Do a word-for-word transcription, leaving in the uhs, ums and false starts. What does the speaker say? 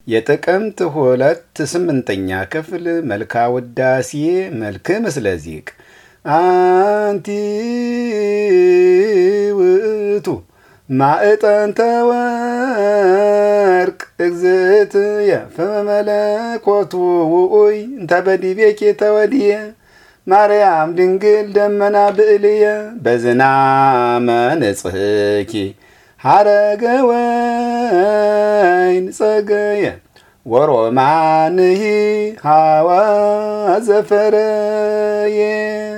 የጥቅምት ሁለት ስምንተኛ ክፍል መልካ ውዳሴ መልክ ምስለዚቅ አንቲ ውእቱ ማዕጠንተ ወርቅ እግዝእትየ ፈመለኮቱ ውኡይ እንተ በዲቤኪ ተወድየ ማርያም ድንግል ደመና ብእልየ በዝናመ ንጽሕኪ ሐረገ ወይን ጸገየ ወሮማንሂ ሐዋ ዘፈረየ